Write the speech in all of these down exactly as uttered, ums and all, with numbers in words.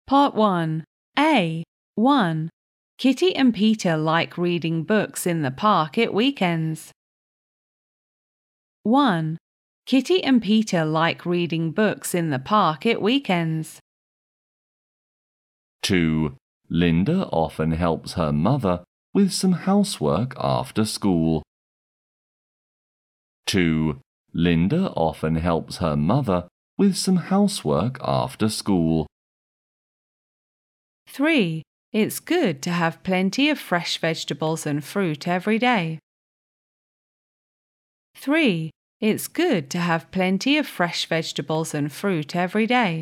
Part one. A. one. Kitty and Peter like reading books in the park at weekends. one. Kitty and Peter like reading books in the park at weekends. two. Linda often helps her mother with some housework after school. two. Linda often helps her mother with some housework after school. three. It's good to have plenty of fresh vegetables and fruit every day. three. It's good to have plenty of fresh vegetables and fruit every day.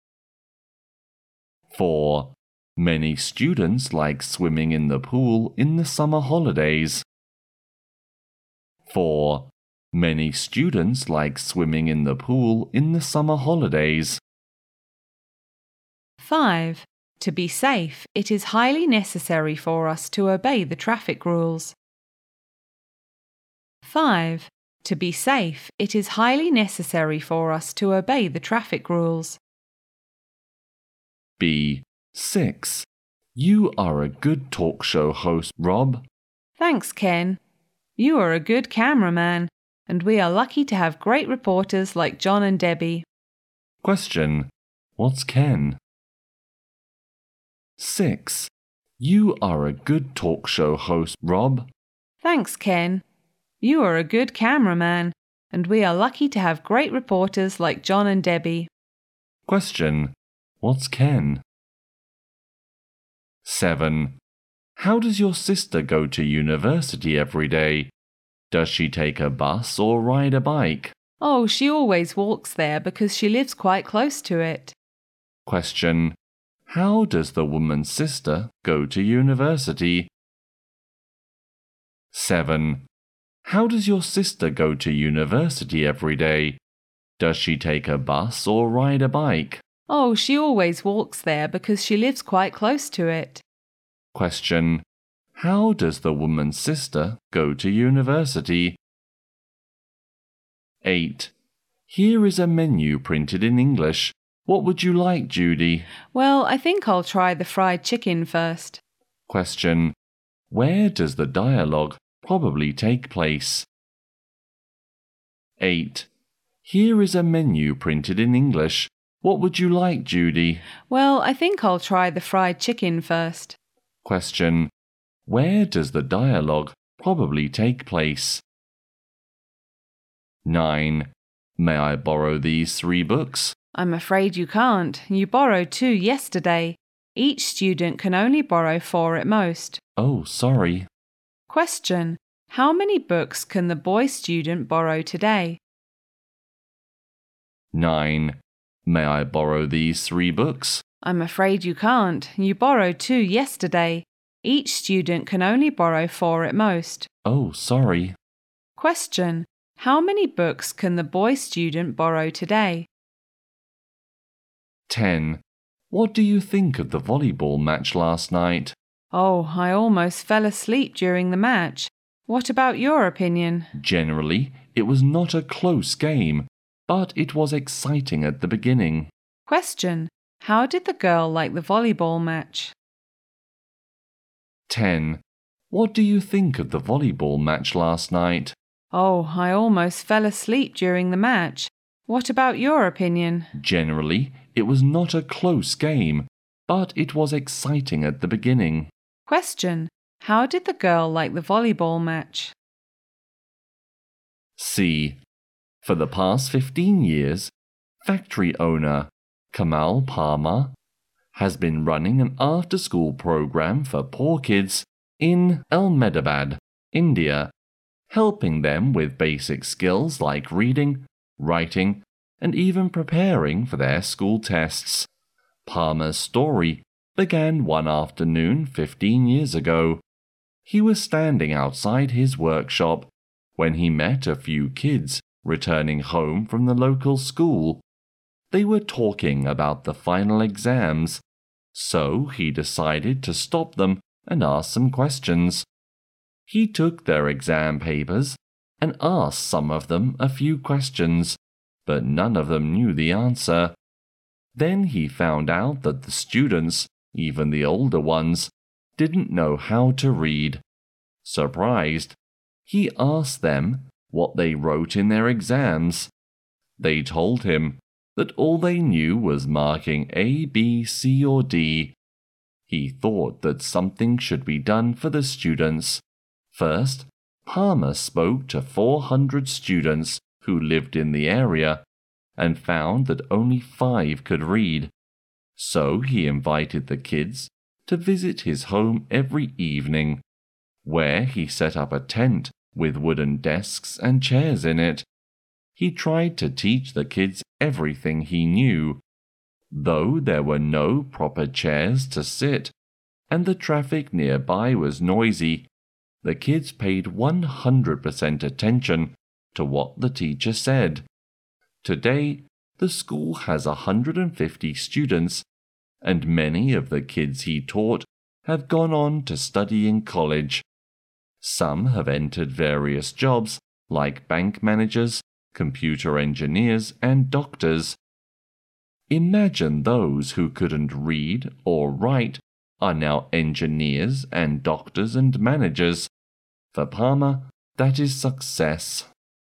four. Many students like swimming in the pool in the summer holidays. four. Many students like swimming in the pool in the summer holidays. five. To be safe, it is highly necessary for us to obey the traffic rules. five. To be safe, it is highly necessary for us to obey the traffic rules. B. six. You are a good talk show host, Rob. Thanks, Ken. You are a good cameraman, and we are lucky to have great reporters like John and Debbie. Question. What's Ken? six. You are a good talk show host, Rob. Thanks, Ken. You are a good cameraman, and we are lucky to have great reporters like John and Debbie. Question. What's Ken? seven. How does your sister go to university every day? Does she take a bus or ride a bike? Oh, she always walks there because she lives quite close to it. Question. How does the woman's sister go to university? seven. How does your sister go to university every day? Does she take a bus or ride a bike? Oh, she always walks there because she lives quite close to it. Question. How does the woman's sister go to university? eight. Here is a menu printed in English. What would you like, Judy? Well, I think I'll try the fried chicken first. Question. Where does the dialogue probably take place? eight. Here is a menu printed in English. What would you like, Judy? Well, I think I'll try the fried chicken first. Question. Where does the dialogue probably take place? nine. May I borrow these three books? I'm afraid you can't. You borrowed two yesterday. Each student can only borrow four at most. Oh, sorry. Question. How many books can the boy student borrow today? nine. May I borrow these three books? I'm afraid you can't. You borrowed two yesterday. Each student can only borrow four at most. Oh, sorry. Question. How many books can the boy student borrow today? ten. What do you think of the volleyball match last night? Oh, I almost fell asleep during the match. What about your opinion? Generally, it was not a close game, but it was exciting at the beginning. Question. How did the girl like the volleyball match? ten. What do you think of the volleyball match last night? Oh, I almost fell asleep during the match. What about your opinion? Generally, it was not a close game, but it was exciting at the beginning. Question. How did the girl like the volleyball match? C. For the past fifteen years, factory owner Kamal Parmar has been running an after-school program for poor kids in Ahmedabad, India, helping them with basic skills like reading, writing, and even preparing for their school tests. Parmar's story began one afternoon fifteen years ago. He was standing outside his workshop when he met a few kids returning home from the local school. They were talking about the final exams, so he decided to stop them and ask some questions. He took their exam papers and asked some of them a few questions, but none of them knew the answer. Then he found out that the students, even the older ones, didn't know how to read. Surprised, he asked them what they wrote in their exams. They told him that all they knew was marking A, B, C, or D. He thought that something should be done for the students. First, Palmer spoke to four hundred students who lived in the area and found that only five could read. So he invited the kids to visit his home every evening, where he set up a tent with wooden desks and chairs in it. He tried to teach the kids everything he knew, though there were no proper chairs to sit, and the traffic nearby was noisy. The kids paid one hundred percent attention to what the teacher said. Today, the school has one hundred fifty students, and many of the kids he taught have gone on to study in college. Some have entered various jobs like bank managers, computer engineers, and doctors. Imagine those who couldn't read or write are now engineers and doctors and managers. For Palmer, that is success.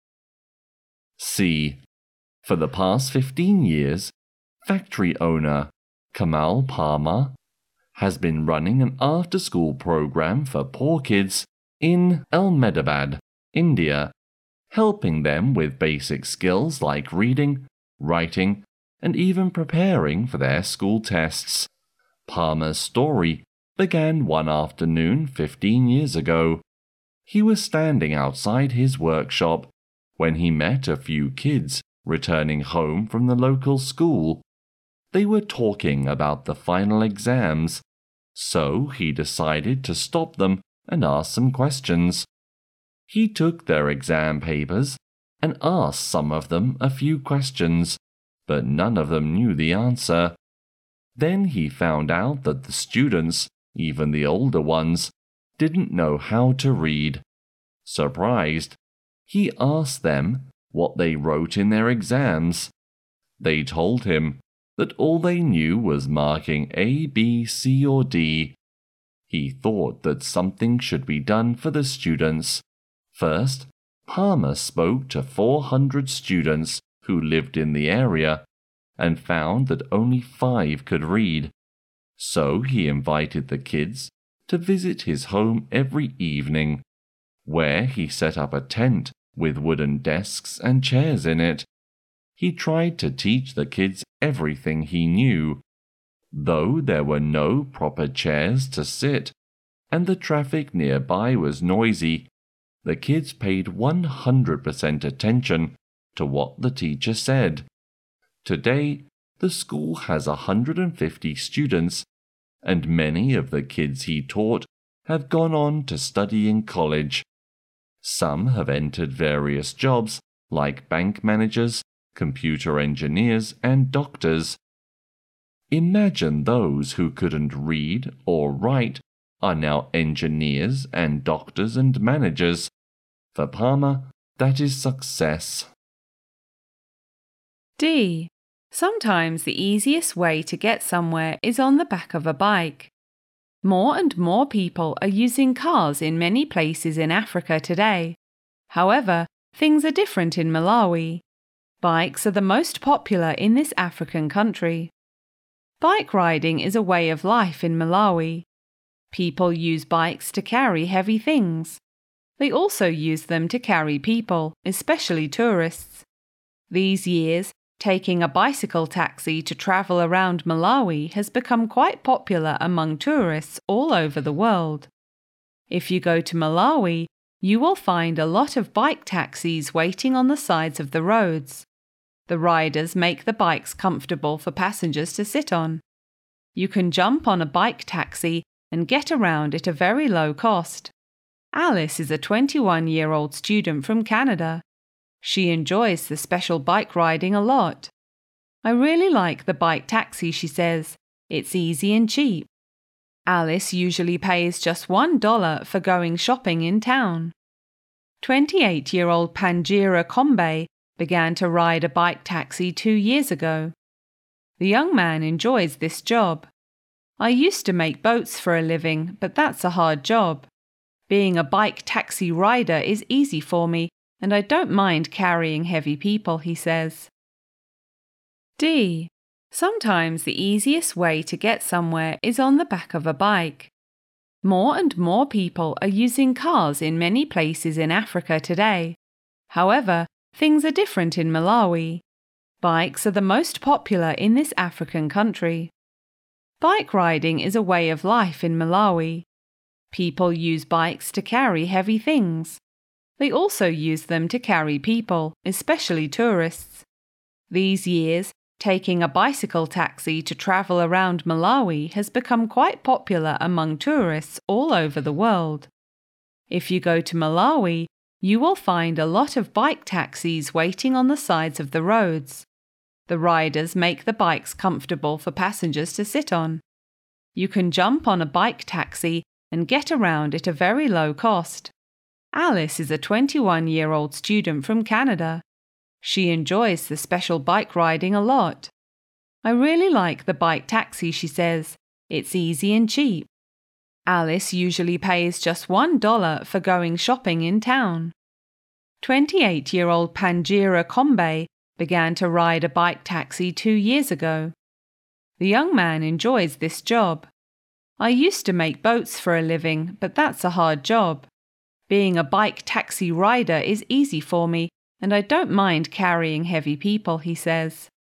C. For the past fifteen years, factory owner Kamal Palmer has been running an after-school program for poor kids in Ahmedabad, India, helping them with basic skills like reading, writing, and even preparing for their school tests. Palmer's story began one afternoon fifteen years ago. He was standing outside his workshop when he met a few kids returning home from the local school. They were talking about the final exams, so he decided to stop them and ask some questions. He took their exam papers and asked some of them a few questions, but none of them knew the answer. Then he found out that the students, even the older ones, didn't know how to read. Surprised, he asked them what they wrote in their exams. They told him that all they knew was marking A, B, C, or D. He thought that something should be done for the students. First, Palmer spoke to four hundred students who lived in the area and found that only five could read. So he invited the kids to visit his home every evening, where he set up a tent with wooden desks and chairs in it. He tried to teach the kids everything he knew, though there were no proper chairs to sit, and the traffic nearby was noisy. The kids paid one hundred percent attention to what the teacher said. Today, the school has one hundred fifty students, and many of the kids he taught have gone on to study in college. Some have entered various jobs like bank managers, computer engineers, and doctors. Imagine those who couldn't read or write are now engineers and doctors and managers. For Palmer, that is success. D. Sometimes the easiest way to get somewhere is on the back of a bike. More and more people are using cars in many places in Africa today. However, things are different in Malawi. Bikes are the most popular in this African country. Bike riding is a way of life in Malawi. People use bikes to carry heavy things. They also use them to carry people, especially tourists. These years, taking a bicycle taxi to travel around Malawi has become quite popular among tourists all over the world. If you go to Malawi, you will find a lot of bike taxis waiting on the sides of the roads. The riders make the bikes comfortable for passengers to sit on. You can jump on a bike taxi and get around at a very low cost. Alice is a twenty-one-year-old student from Canada. She enjoys the special bike riding a lot. I really like the bike taxi, she says. It's easy and cheap. Alice usually pays just one dollar for going shopping in town. twenty-eight-year-old Panjira Kombe began to ride a bike taxi two years ago. The young man enjoys this job. I used to make boats for a living, but that's a hard job. Being a bike taxi rider is easy for me, and I don't mind carrying heavy people, he says. D. Sometimes the easiest way to get somewhere is on the back of a bike. More and more people are using cars in many places in Africa today. However, things are different in Malawi. Bikes are the most popular in this African country. Bike riding is a way of life in Malawi. People use bikes to carry heavy things. They also use them to carry people, especially tourists. These years, taking a bicycle taxi to travel around Malawi has become quite popular among tourists all over the world. If you go to Malawi, you will find a lot of bike taxis waiting on the sides of the roads. The riders make the bikes comfortable for passengers to sit on. You can jump on a bike taxi and get around at a very low cost. Alice is a twenty-one-year-old student from Canada. She enjoys the special bike riding a lot. I really like the bike taxi, she says. It's easy and cheap. Alice usually pays just one dollar for going shopping in town. twenty-eight-year-old Panjira Kombe began to ride a bike taxi two years ago. The young man enjoys this job. I used to make boats for a living, but that's a hard job. Being a bike taxi rider is easy for me, and I don't mind carrying heavy people, he says.